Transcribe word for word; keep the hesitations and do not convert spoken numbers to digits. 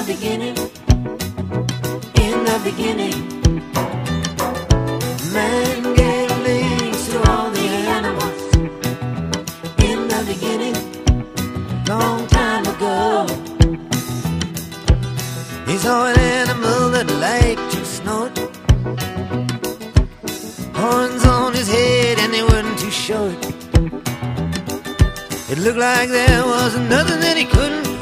beginning, in the beginning, man gave names to all the animals. In the beginning, long time ago, he saw an animal that liked to snort, horns on his head and they weren't too short. It looked like there was nothing that he couldn't